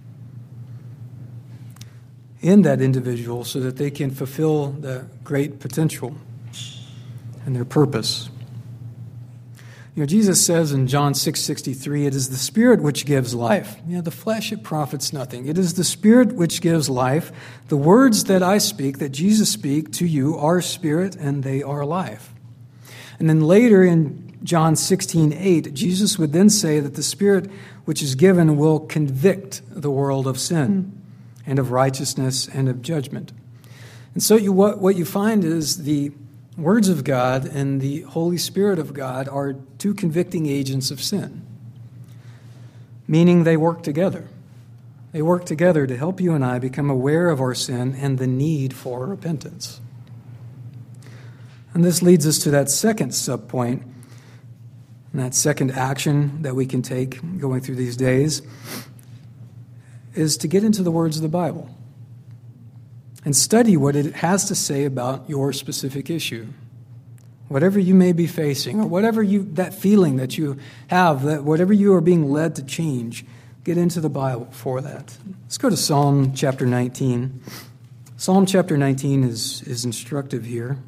in that individual so that they can fulfill the great potential and their purpose. You know, Jesus says in John six sixty-three, it is the Spirit which gives life. You know, the flesh, it profits nothing. It is the Spirit which gives life. The words that I speak, that Jesus speak to you, are spirit and they are life. And then later in John sixteen eight, Jesus would then say that the Spirit which is given will convict the world of sin and of righteousness and of judgment. And so you, what, what you find is the words of God and the Holy Spirit of God are two convicting agents of sin, meaning they work together. They work together to help you and I become aware of our sin and the need for repentance. And this leads us to that second subpoint, and that second action that we can take going through these days is to get into the words of the Bible and study what it has to say about your specific issue. Whatever you may be facing, or whatever you that feeling that you have, that whatever you are being led to change, get into the Bible for that. Let's go to Psalm chapter nineteen. Psalm chapter nineteen is, is instructive here.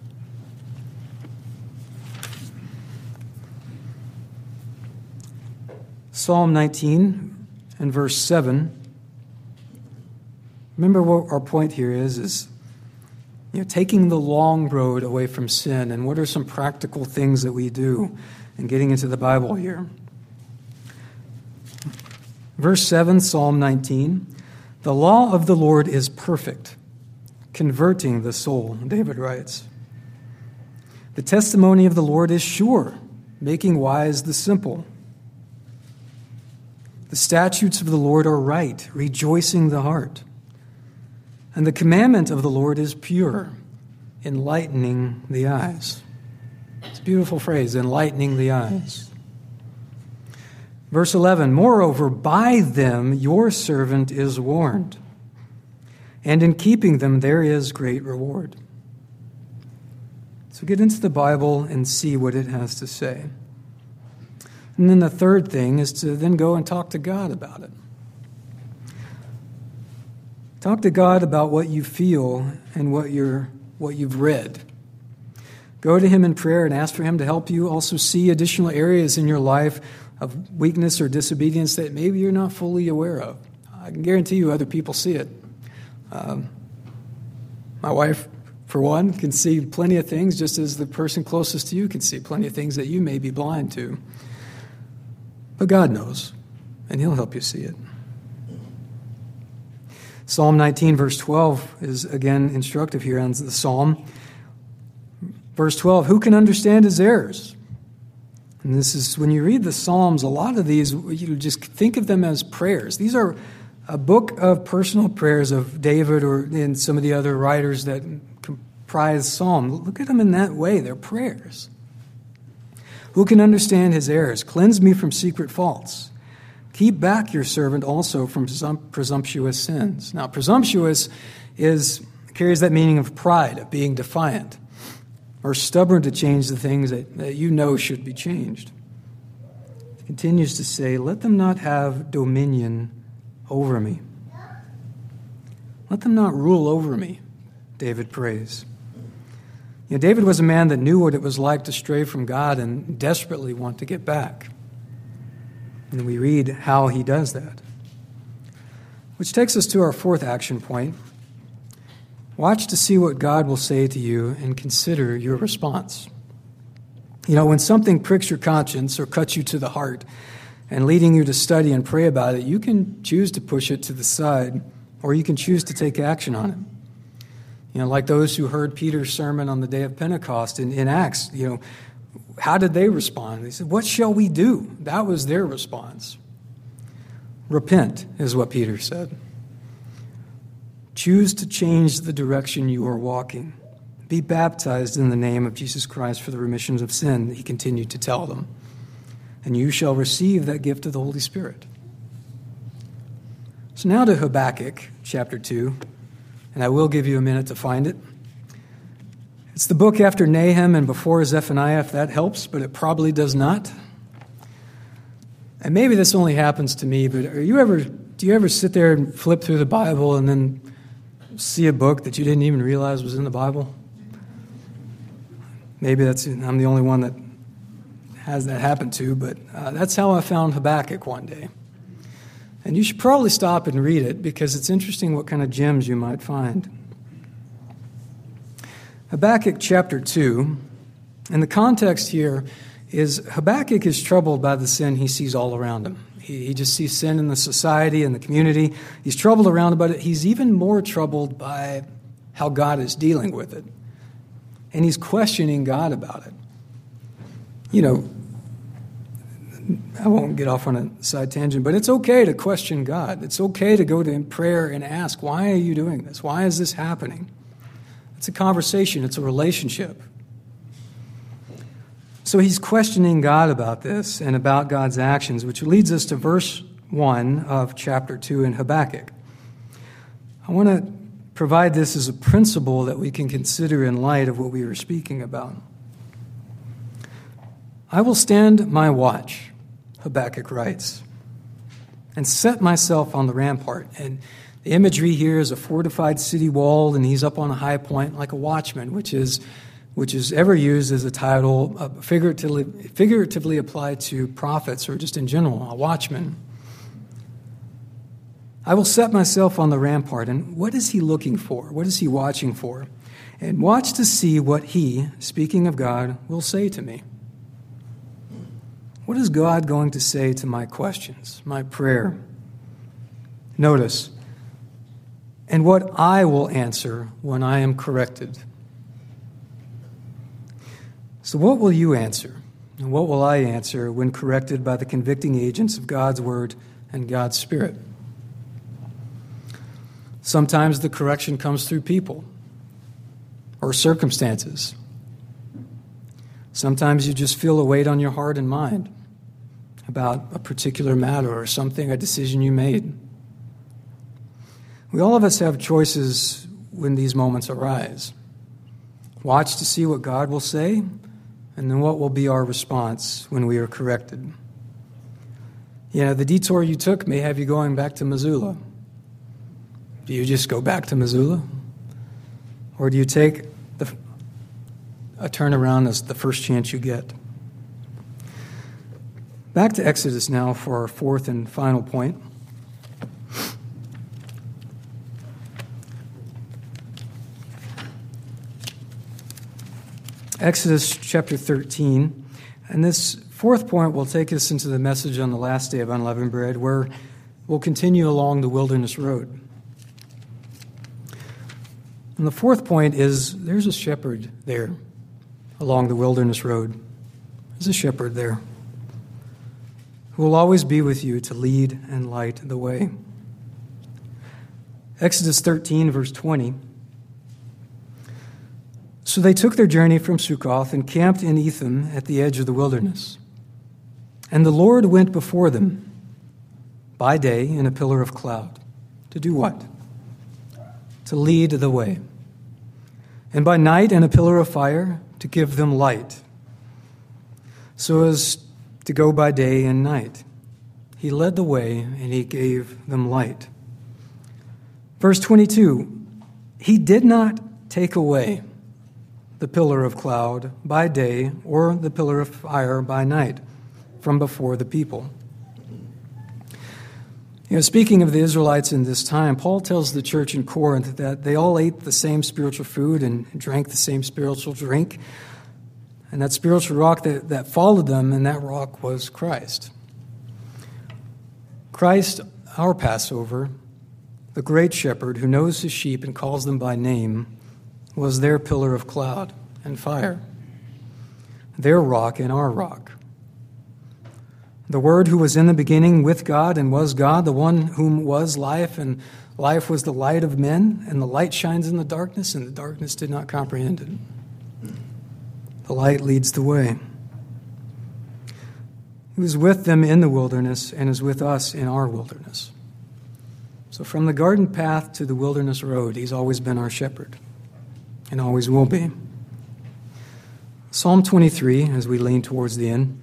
Psalm nineteen and verse seven. Remember what our point here is, is you know, taking the long road away from sin, and what are some practical things that we do in getting into the Bible here. Verse seven, Psalm nineteen. The law of the Lord is perfect, converting the soul, David writes. The testimony of the Lord is sure, making wise the simple. The statutes of the Lord are right, rejoicing the heart. And the commandment of the Lord is pure, enlightening the eyes. It's a beautiful phrase, enlightening the eyes. Verse eleven, moreover, by them your servant is warned, and in keeping them there is great reward. So get into the Bible and see what it has to say. And then the third thing is to then go and talk to God about it. Talk to God about what you feel and what you're what you've read. Go to him in prayer and ask for him to help you also see additional areas in your life of weakness or disobedience that maybe you're not fully aware of. I can guarantee you other people see it. Um, my wife, for one, can see plenty of things, just as the person closest to you can see plenty of things that you may be blind to. But God knows, and he'll help you see it. Psalm nineteen, verse twelve is again instructive here on the psalm. Verse twelve, who can understand his errors? And this is, when you read the Psalms, a lot of these, you just think of them as prayers. These are a book of personal prayers of David or in some of the other writers that comprise Psalm. Look at them in that way. They're prayers. Who can understand his errors? Cleanse me from secret faults. Keep back your servant also from presumptuous sins. Now, presumptuous is carries that meaning of pride, of being defiant, or stubborn to change the things that, that you know should be changed. It continues to say, let them not have dominion over me. Let them not rule over me, David prays. You know, David was a man that knew what it was like to stray from God and desperately want to get back. And we read how he does that. Which takes us to our fourth action point. Watch to see what God will say to you and consider your response. You know, when something pricks your conscience or cuts you to the heart and leading you to study and pray about it, you can choose to push it to the side, or you can choose to take action on it. You know, like those who heard Peter's sermon on the day of Pentecost in, in Acts, you know, how did they respond? They said, what shall we do? That was their response. Repent is what Peter said. Choose to change the direction you are walking. Be baptized in the name of Jesus Christ for the remission of sin, he continued to tell them. And you shall receive that gift of the Holy Spirit. So now to Habakkuk, chapter two, and I will give you a minute to find it. It's the book after Nahum and before Zephaniah, if that helps, but it probably does not. And maybe this only happens to me, but are you ever, do you ever sit there and flip through the Bible and then see a book that you didn't even realize was in the Bible? Maybe that's I'm the only one that has that happen to, but uh, that's how I found Habakkuk one day. And you should probably stop and read it because it's interesting what kind of gems you might find. Habakkuk chapter two, and the context here is Habakkuk is troubled by the sin he sees all around him. He, he just sees sin in the society and the community. He's troubled around about it. He's even more troubled by how God is dealing with it. And he's questioning God about it. You know, I won't get off on a side tangent, but it's okay to question God. It's okay to go to him in prayer and ask, why are you doing this? Why is this happening? It's a conversation. It's a relationship. So he's questioning God about this and about God's actions, which leads us to verse one of chapter two in Habakkuk. I want to provide this as a principle that we can consider in light of what we were speaking about. I will stand my watch, Habakkuk writes, and set myself on the rampart. And the imagery here is a fortified city wall, and he's up on a high point like a watchman, which is which is ever used as a title uh, figuratively, figuratively applied to prophets or just in general, a watchman. I will set myself on the rampart. And what is he looking for? What is he watching for? And watch to see what he, speaking of God, will say to me. What is God going to say to my questions, my prayer? Notice, and what I will answer when I am corrected. So what will you answer? And what will I answer when corrected by the convicting agents of God's Word and God's Spirit? Sometimes the correction comes through people or circumstances. Sometimes you just feel a weight on your heart and mind about a particular matter or something, a decision you made. We all of us have choices when these moments arise. Watch to see what God will say, and then what will be our response when we are corrected. You know, the detour you took may have you going back to Missoula. Do you just go back to Missoula? Or do you take the, a turnaround as the first chance you get? Back to Exodus now for our fourth and final point. Exodus chapter thirteen, and this fourth point will take us into the message on the last day of unleavened bread, where we'll continue along the wilderness road. And the fourth point is there's a shepherd there along the wilderness road. There's a shepherd there who will always be with you to lead and light the way. Exodus thirteen, verse twenty. So they took their journey from Succoth and camped in Etham at the edge of the wilderness. And the Lord went before them by day in a pillar of cloud. To do what? To lead the way. And by night in a pillar of fire to give them light, so as to go by day and night. He led the way and he gave them light. Verse twenty-two, he did not take away the pillar of cloud by day or the pillar of fire by night from before the people. You know, speaking of the Israelites in this time, Paul tells the church in Corinth that they all ate the same spiritual food and drank the same spiritual drink. And that spiritual rock that, that followed them, and that rock was Christ. Christ, our Passover, the great shepherd who knows his sheep and calls them by name, was their pillar of cloud and fire, their rock and our rock. The Word who was in the beginning with God and was God, the one whom was life, and life was the light of men, and the light shines in the darkness, and the darkness did not comprehend it. The light leads the way. He was with them in the wilderness and is with us in our wilderness. So from the garden path to the wilderness road, he's always been our shepherd. And always will be. Psalm twenty-three, as we lean towards the end.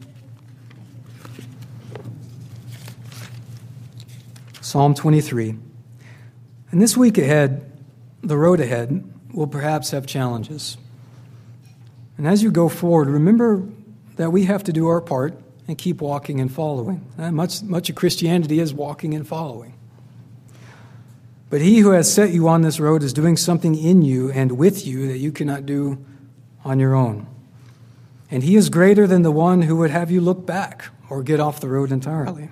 Psalm twenty-three. And this week ahead, the road ahead will perhaps have challenges. And as you go forward, remember that we have to do our part and keep walking and following. And much, much of Christianity is walking and following. But he who has set you on this road is doing something in you and with you that you cannot do on your own. And he is greater than the one who would have you look back or get off the road entirely.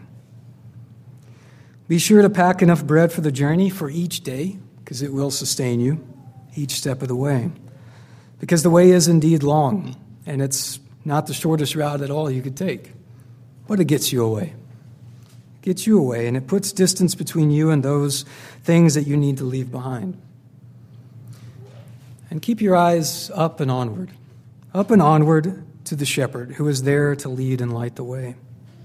Be sure to pack enough bread for the journey for each day, because it will sustain you each step of the way. Because the way is indeed long, and it's not the shortest route at all you could take. But it gets you away. Gets you away, and it puts distance between you and those things that you need to leave behind. And keep your eyes up and onward, up and onward to the shepherd who is there to lead and light the way.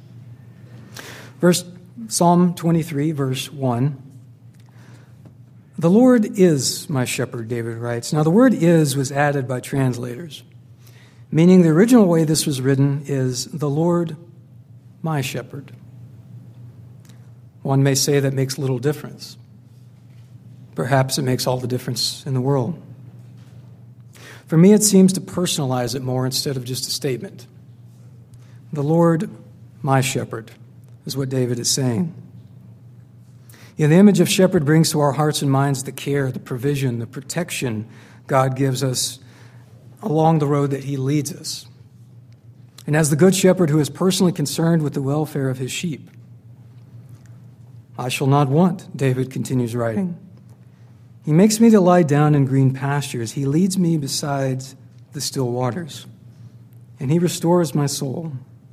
Verse Psalm twenty-three, verse one. The Lord is my shepherd, David writes. Now the word is was added by translators, meaning the original way this was written is the Lord my shepherd. One may say that makes little difference. Perhaps it makes all the difference in the world. For me, it seems to personalize it more instead of just a statement. The Lord, my shepherd, is what David is saying. Yeah, the image of shepherd brings to our hearts and minds the care, the provision, the protection God gives us along the road that he leads us. And as the good shepherd who is personally concerned with the welfare of his sheep, I shall not want, David continues writing. He makes me to lie down in green pastures. He leads me beside the still waters, and he restores my soul.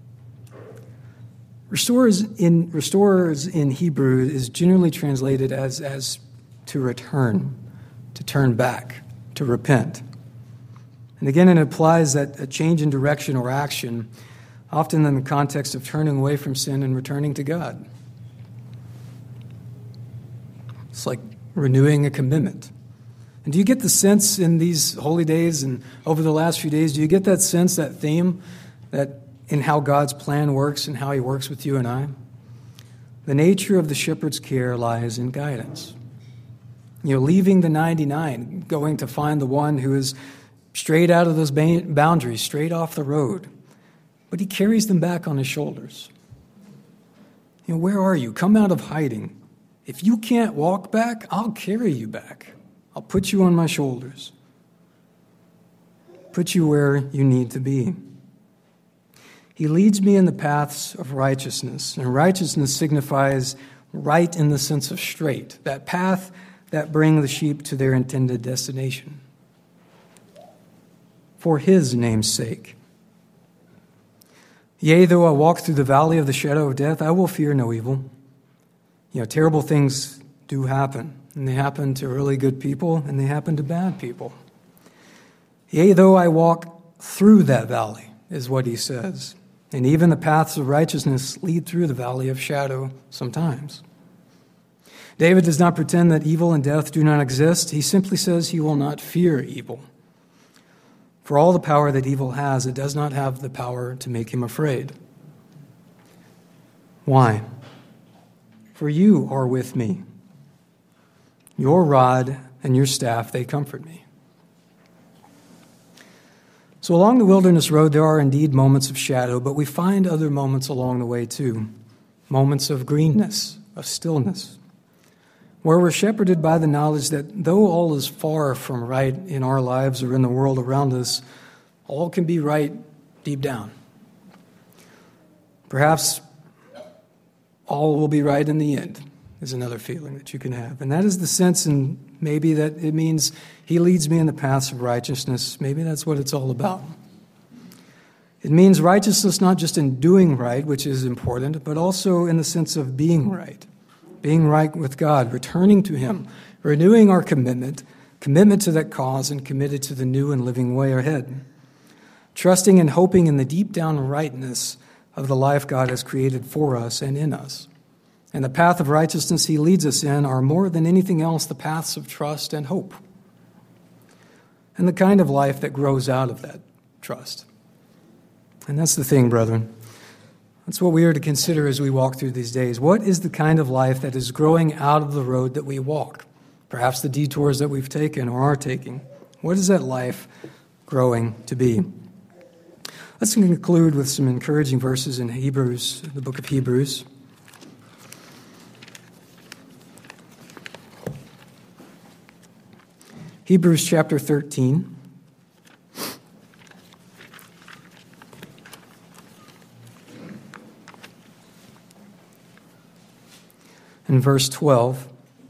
Restores in, restores in Hebrew is generally translated as, as to return, to turn back, to repent. And again, it implies that a change in direction or action, often in the context of turning away from sin and returning to God. It's like renewing a commitment. And do you get the sense in these holy days and over the last few days, do you get that sense, that theme, that in how God's plan works and how he works with you and I? The nature of the shepherd's care lies in guidance. You know, leaving the ninety-nine, going to find the one who is straight out of those boundaries, straight off the road. But he carries them back on his shoulders. You know, where are you? Come out of hiding. If you can't walk back, I'll carry you back. I'll put you on my shoulders. Put you where you need to be. He leads me in the paths of righteousness. And righteousness signifies right in the sense of straight. That path that brings the sheep to their intended destination. For his name's sake. Yea, though I walk through the valley of the shadow of death, I will fear no evil. You know, terrible things do happen. And they happen to really good people, and they happen to bad people. Yea, though I walk through that valley, is what he says. And even the paths of righteousness lead through the valley of shadow sometimes. David does not pretend that evil and death do not exist. He simply says he will not fear evil. For all the power that evil has, it does not have the power to make him afraid. Why? For you are with me. Your rod and your staff, they comfort me. So along the wilderness road, there are indeed moments of shadow, but we find other moments along the way too. Moments of greenness, of stillness, where we're shepherded by the knowledge that though all is far from right in our lives or in the world around us, all can be right deep down. Perhaps all will be right in the end is another feeling that you can have. And that is the sense, and maybe that it means he leads me in the paths of righteousness. Maybe that's what it's all about. It means righteousness not just in doing right, which is important, but also in the sense of being right. Being right with God, returning to him, renewing our commitment, commitment to that cause, and committed to the new and living way ahead. Trusting and hoping in the deep down rightness of the life God has created for us and in us. And the path of righteousness he leads us in are more than anything else the paths of trust and hope. And the kind of life that grows out of that trust. And that's the thing, brethren. That's what we are to consider as we walk through these days. What is the kind of life that is growing out of the road that we walk? Perhaps the detours that we've taken or are taking. What is that life growing to be? Let's conclude with some encouraging verses in Hebrews, the book of Hebrews. Hebrews chapter thirteen. In verse twelve,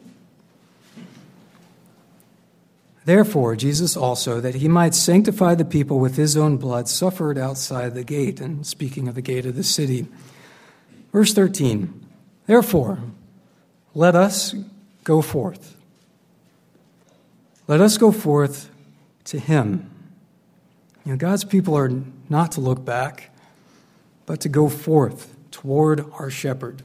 therefore Jesus also, that he might sanctify the people with his own blood, suffered outside the gate. And speaking of the gate of the city. Verse thirteen, therefore, let us go forth. Let us go forth to him. You know, God's people are not to look back, but to go forth toward our shepherd.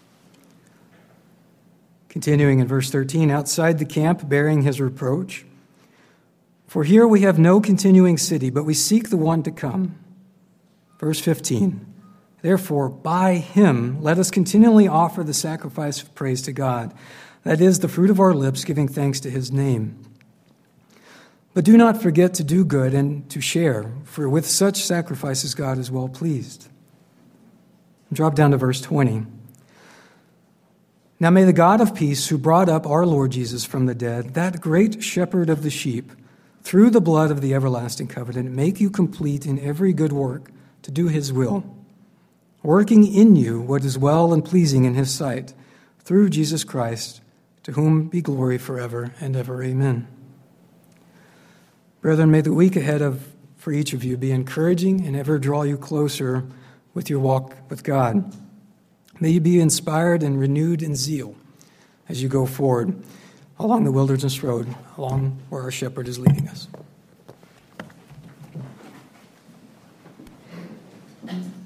Continuing in verse thirteen, outside the camp, bearing his reproach. For here we have no continuing city, but we seek the one to come. Verse fifteen, therefore, by him, let us continually offer the sacrifice of praise to God. That is, the fruit of our lips, giving thanks to his name. But do not forget to do good and to share, for with such sacrifices God is well pleased. Drop down to verse twenty. Now may the God of peace, who brought up our Lord Jesus from the dead, that great shepherd of the sheep, through the blood of the everlasting covenant, make you complete in every good work to do his will, working in you what is well and pleasing in his sight, through Jesus Christ, to to whom be glory forever and ever. Amen. Brethren, may the week ahead of for each of you be encouraging and ever draw you closer with your walk with God. May you be inspired and renewed in zeal as you go forward along the wilderness road, along where our shepherd is leading us.